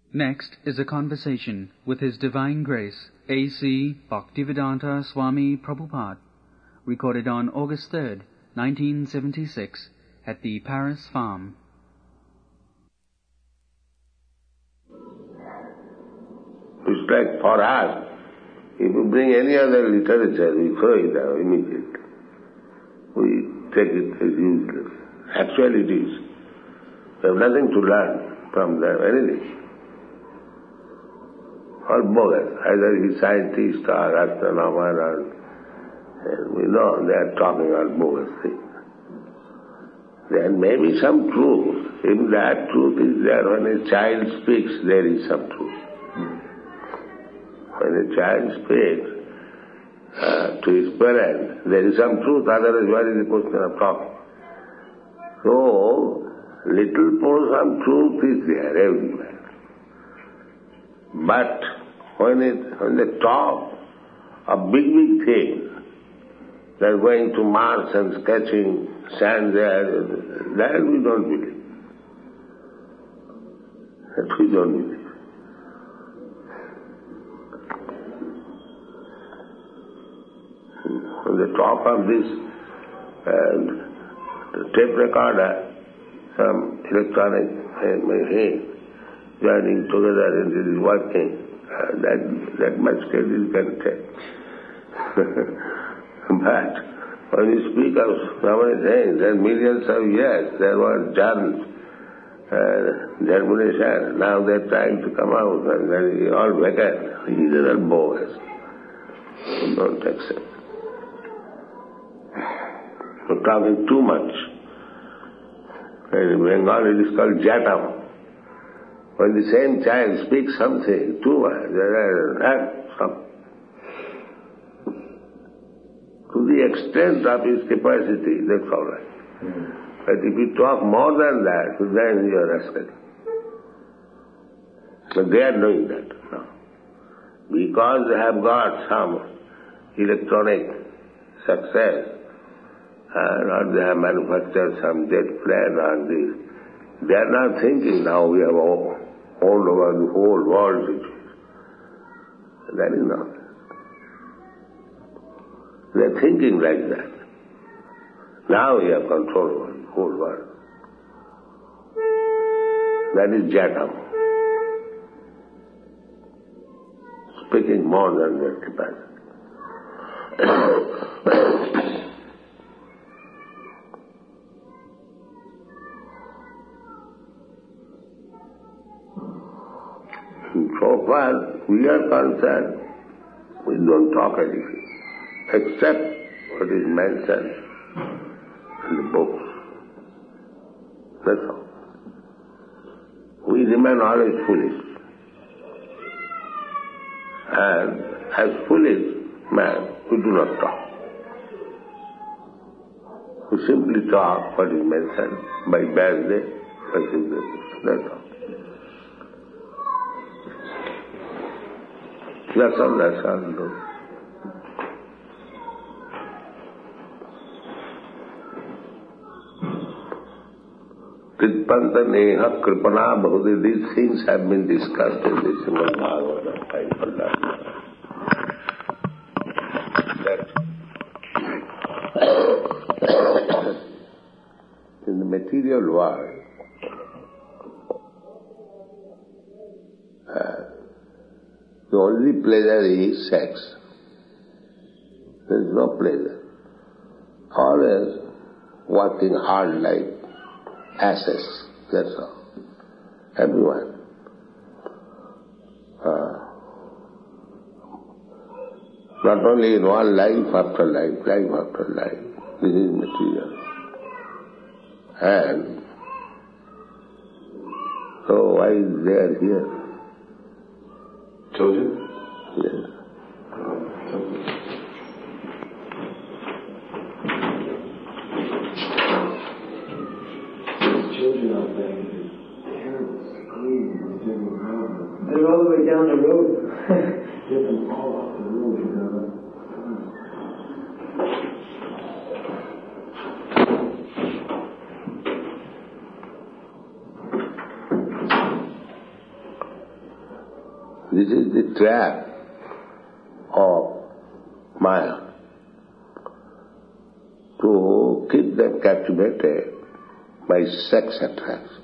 Next is a conversation with His Divine Grace, A.C. Bhaktivedanta Swami Prabhupada, recorded on August 3rd, 1976, at the Paris Farm. It's like for us, if you bring any other literature, we throw it out immediately. We take it as useless. Actually it is. We have nothing to learn from them, anything. All bogus. Either he's scientist or astronomer or we know they are talking all bogus things. There may be some truth. If that truth is there, when a child speaks, there is some truth. When a child speaks to his parents, there is some truth, otherwise what is the question of talking? So, little portion of truth is there everywhere. But when they talk of big things, they're going to Mars and sketching sand there, that we don't believe. That we don't believe. When they talk of this tape recorder, some electronic machine joining together and it is working, that much credit can take. But when you speak of so many things, and millions of years there was germs, germination, now they're trying to come out and they're all vacant. These are all bogus. Don't accept. You're talking too much. In Bengal it is called jatam. When the same child speaks something too much, to the extent of his capacity, that's all right. But if you talk more than that, then you are rascal. But they are doing that now. Because they have got some electronic success, or they have manufactured some jet plane or this, they are not thinking now we have all over the whole world. That is not. They are thinking like that. Now we have control over the whole world. That is jatam. Speaking more than their capacity. So far we are concerned, we don't talk anything, except what is mentioned in the books. That's all. We remain always foolish. And as foolish man, we do not talk. We simply talk what is mentioned by Bhasdev, by Sukadeva. That's all. That's all. Kritpanta Neha Kripana Bhagavad. These things have been discussed in the Srimad Bhagavatam. That in the material world, the only pleasure is sex. There is no pleasure. Always working hard like asses, that's all. Everyone. Not only in one life after life, this is material. And so why is there here? Children? Yes. Children out there, terrible, screaming, different problems. They're all the way down the road. Different all off the road, you know. This is the trap of Maya, to keep them captivated by sex attraction.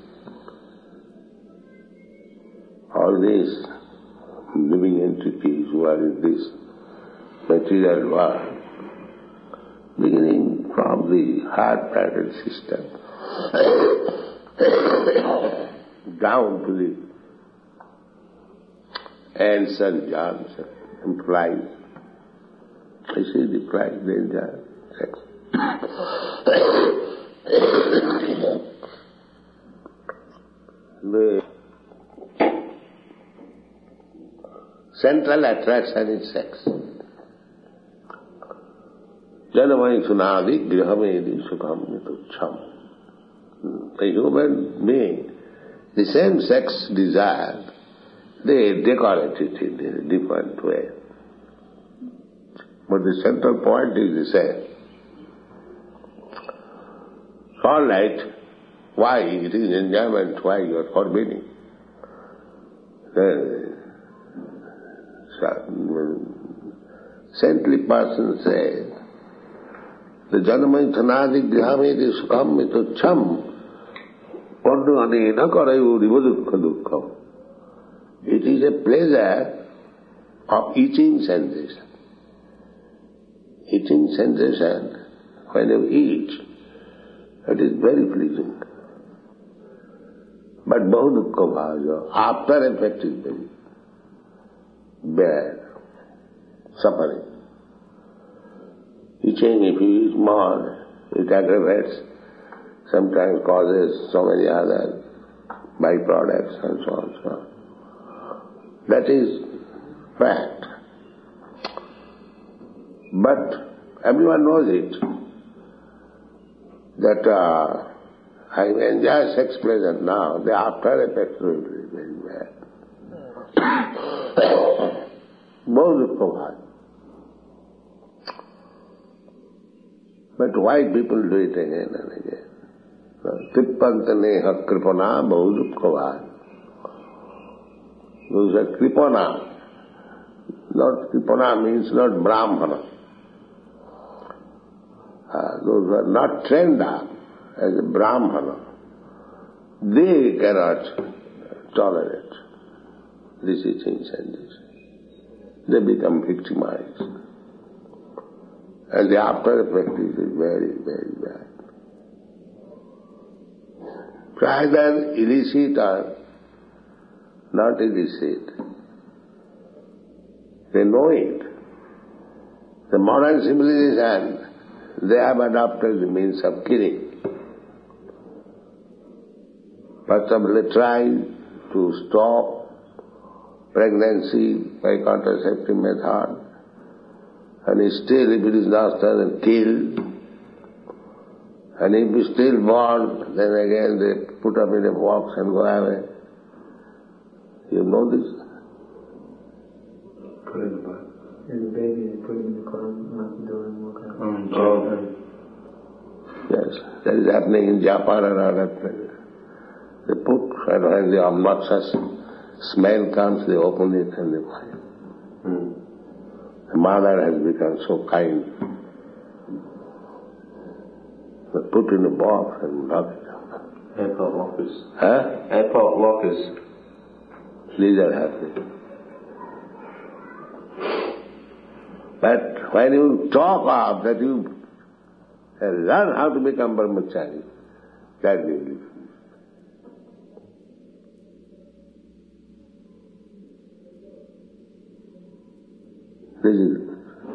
All these living entities who are in this material world, beginning from the heart pattern system down to the ants and germs and flies. I see the flies, they enjoy sex. The central attraction is sex. Janamai sunadi grihamedi sukham nitucham. A human being, the same sex desire, they decorate it in a different way. But the central point is the same. All right, why it is enjoyment, why you are forbidding? Saintly person says, the janamai thanadi grihamedi sukham mitucham pardunani nakarayu rivadukha dukkham. It is a pleasure of eating sensation. Eating sensation, when you eat, it is very pleasing. But bahudukha bhaja, after effect is very bad, suffering. Eating, if you eat more, it aggravates, sometimes causes so many other byproducts and so on, so on. That is fact. But everyone knows it, that I enjoy sex pleasure now, the after effects will be very bad. Bahudukha. But why people do it again and again? Trippantane kripana bahudukha. Those are kripana. Not kripana means not brahmana. Those who are not trained up as a brahmana, they cannot tolerate this eating and this. They become victimized. And the after effect is very, very bad. Either illicit or not illicit. They know it. The modern civilization, they have adopted the means of killing. First of all, they try to stop pregnancy by contraceptive method, and still if it is not done, kill. And if it is still born, then again they put up in a box and go away. You know this? Put in the box. And the baby, they put it in the car, lock the door, and walk out. Yes, that is happening in Japan and other places. They put, and when the obnoxious smell comes, they open it and they find. The mother has become so kind. They put in a box and lock it up. Airport lockers. Huh? Airport lockers. These are happening. But when you talk of that you learn how to become brahmachari, that will be. This is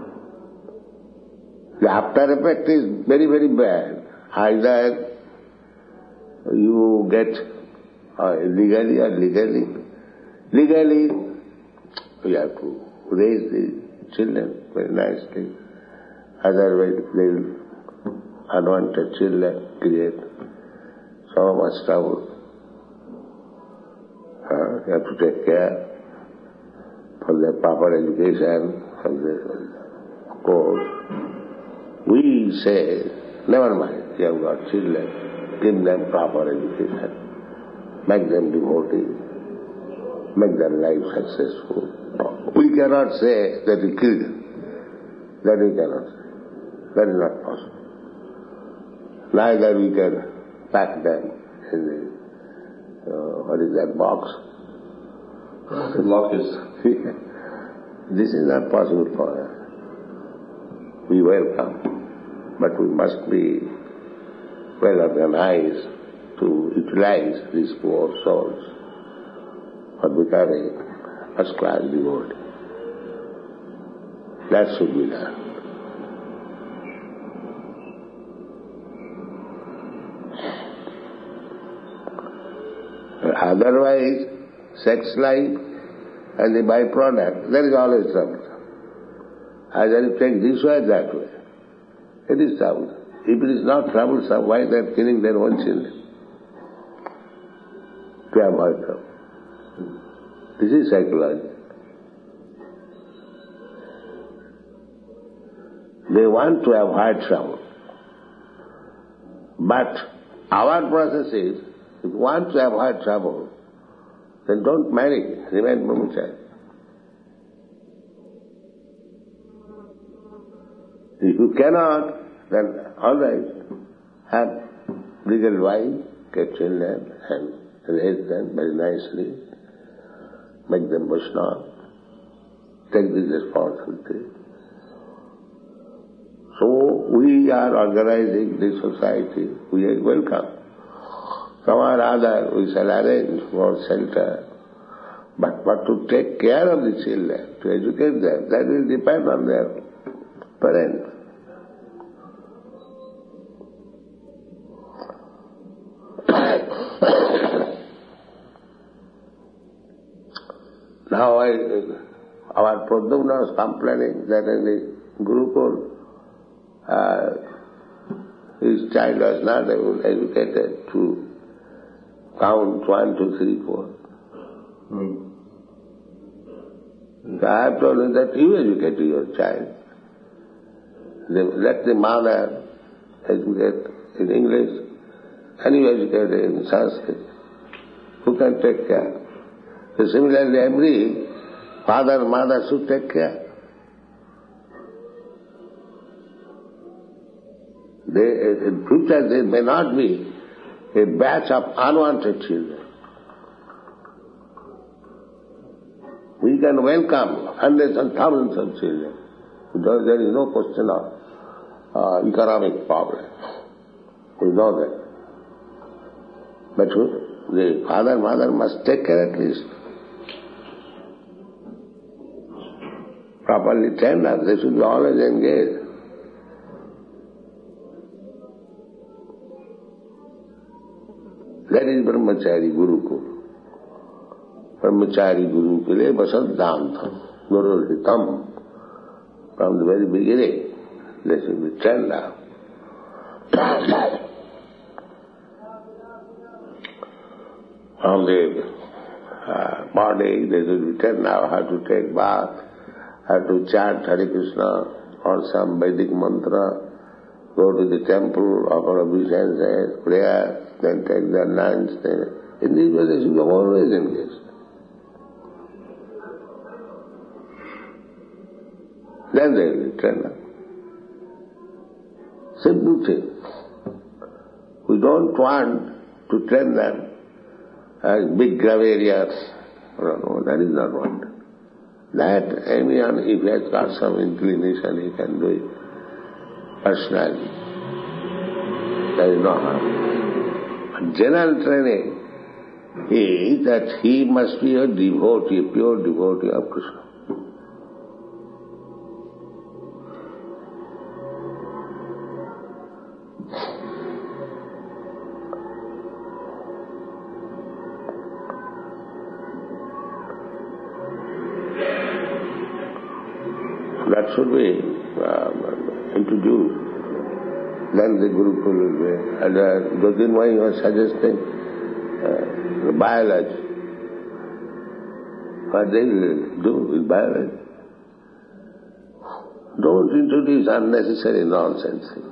the after effect is very, very bad. Either you get illegally or legally. Legally, you have to raise the children very nicely. Otherwise, they will unwanted children create so much trouble. You have to take care for their proper education, for their course. We say, never mind, you have got children, give them proper education, make them devotees, make their life successful. We cannot say that we killed them. That we cannot say. That is not possible. Neither we can pack them in the, what is that box? Lockers. This is not possible for us. We welcome, but we must be well organized to utilize these poor souls for becoming first-class devotee. That should be done. Otherwise, sex life and the byproduct, there is always trouble. Either you take this way or that way. It is trouble. If it is not troublesome, why they are killing their own children? To avoid trouble. This is psychology. They want to avoid trouble. But our process is, if you want to avoid trouble, then don't marry, remain brahmachari. If you cannot, then all right, have legal wife, get children, and raise them very nicely, make them Vaishnava, take this responsibility. So we are organizing this society, we are welcome. Somehow or other we shall arrange for shelter, but to take care of the children, to educate them, that will depend on their parents. Now our Pradyumna was complaining that in the Gurukul, his child was not educated to count 1, 2, 3, 4. So I have told him that you educate your child. Let the mother educate in English and you educate in Sanskrit. Who can take care? So similarly, every father and mother should take care. In future there may not be a batch of unwanted children. We can welcome hundreds and thousands of children. Because there is no question of economic problem. We know that. But the father and mother must take care at least. Properly trained up, they should be always engaged. That is Brahmachari Gurukul. Brahmachari Gurukule Vasadhantam, Guru Hitam. From the very beginning, they should be trained up. From the body, they should be trained up how to take bath, how to chant Hare Krishna or some Vedic mantra, go to the temple, offer obeisances, prayer, then take their lunch. In this way they should be always engaged. Then they will be trained up. Simple thing. We don't want to train them as big gravarians. No, that is not what. That anyone, if he has got some inclination, he can do it personally. There is no harm. But general training is that he must be a devotee, a pure devotee of Krishna. That should be introduced. Then the Gurukul will be. And Jyotirmai was suggesting the biology. What they will do with biology. Don't introduce unnecessary nonsense things.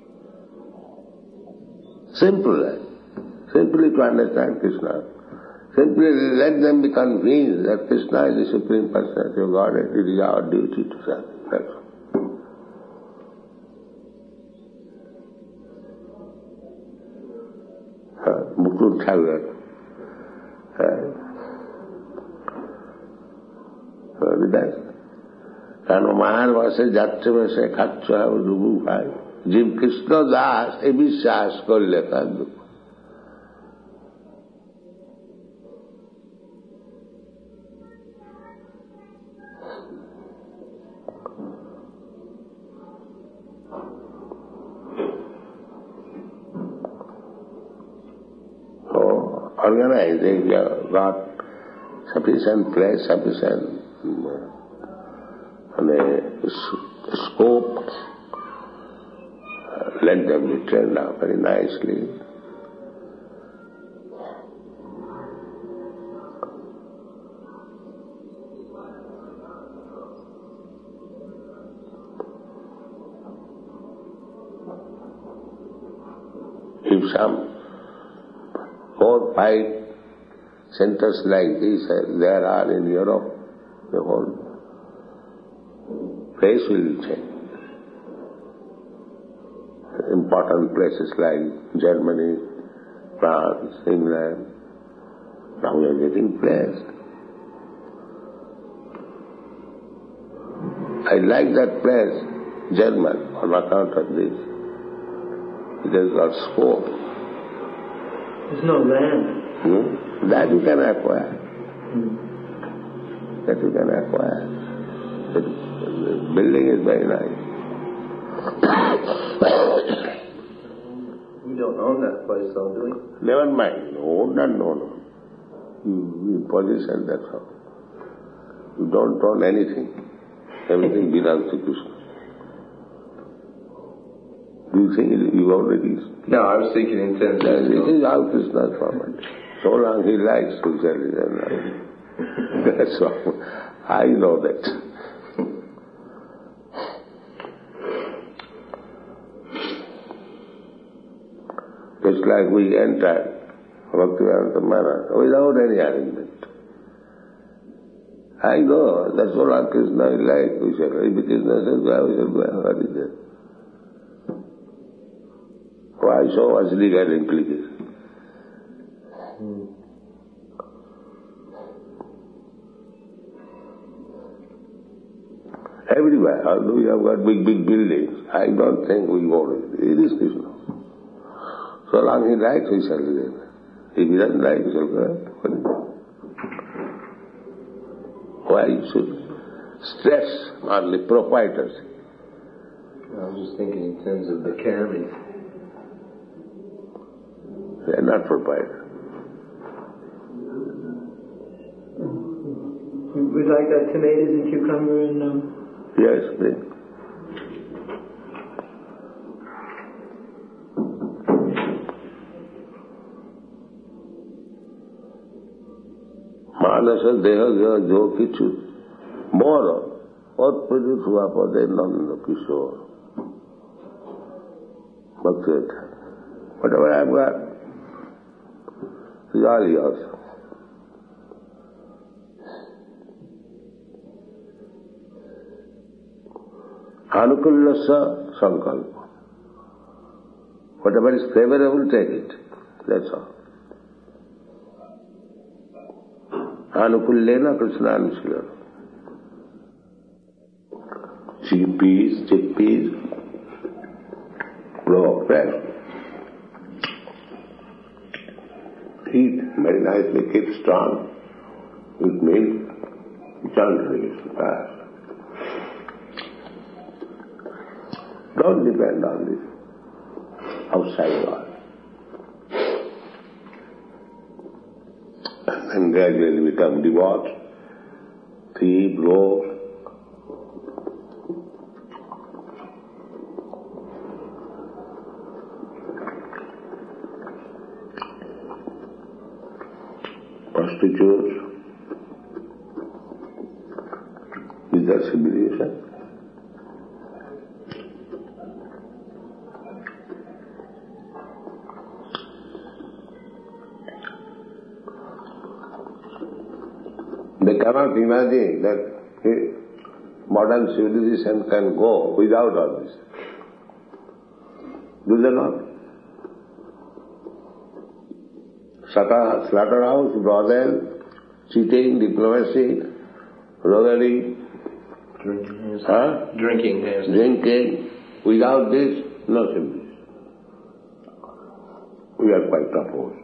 Simple. Simply to understand Krishna. Simply let them be convinced that Krishna is the Supreme Personality of Godhead. It is our duty to serve. That's all. Mukul Thakur কারণ মায়ের বসে যাচ্ছে বসে খাচ্ছ ডুবু ভাই জীব কৃষ্ণ দাস এ বিশ্বাস করলে তার দুঃখ organizing, you have got sufficient place, sufficient scope. Let them be trained up very nicely. If some 4, 5 centers like this there are in Europe, the whole place will change. Important places like Germany, France, England, now we are getting placed. I like that place, German, on account of this. It has got scope. There's no land. That you can acquire. That you can acquire. The building is very nice. You don't own that place though, do you? Never mind. No. You possession, that's all. You don't own anything. Everything belongs to Krishna. Do you think you already... No, I was thinking in terms of... It is all Krishna's property. So long he likes to sell it. That's all. I know that. Just like we entered Bhaktivedanta Maharaj without any arrangement. I know that so long Krishna is like, we shall, if Krishna says, we shall go, what is that? Why so much legal implication? Everywhere, although we have got big buildings, I don't think we own it. It is Krishna. So long he likes, we shall live. If he doesn't like, we shall go. Why should stress on the proprietors? I was just thinking in terms of the caring. They are not proprietors. Would like that tomatoes and cucumber and... Yes, please. Manasa deha jo kichu moro otpajut hua pade nanda kishore. Bhakti-vedanta. Whatever I have got is all yours. Anukulasa sankalpa. Whatever is favorable, take it. That's all. Anukullena Krishnanusila. Chickpeas, grow up well. Eat very nicely, keep strong with milk, gently fast. Don't depend on this outside world. And gradually become devout, thief, rogue. Prostitutes. Is that civilization? They cannot imagine that modern civilization can go without all this. Do they not? Slaughterhouse, brothel, cheating, diplomacy, roguery, drinking. Without this, no civilization. We are quite opposed.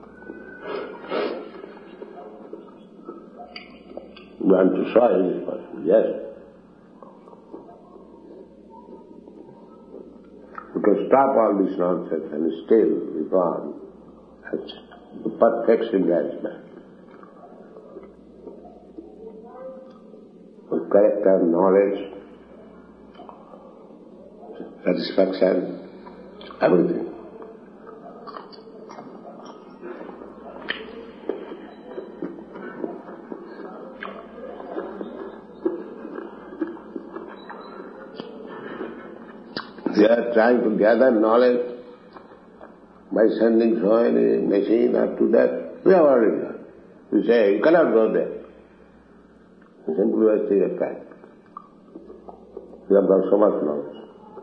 We want to solve this problem, yes. We can stop all this nonsense and still we go on as the perfect civilized man. With character, knowledge, satisfaction, everything. They are trying to gather knowledge by sending so many machines up to that. We have already done. We say, you cannot go there. You simply wasting your time. You have got so much knowledge.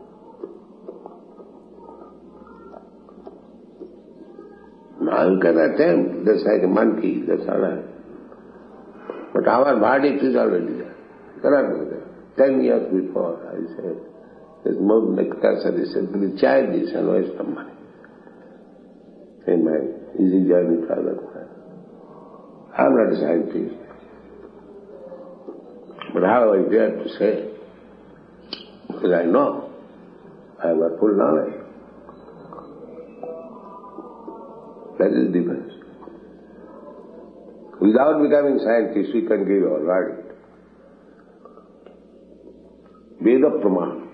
Now you can attempt, just like a monkey, that's all right. But our verdict is already there. You cannot go there. 10 years before, I said, there's more nectar is simply childish and waste of money. In my easy journey to other planet. I'm not a scientist. But how I dare to say? Because I know. I have a full knowledge. That is the difference. Without becoming scientists, we can give our verdict. Veda Praman.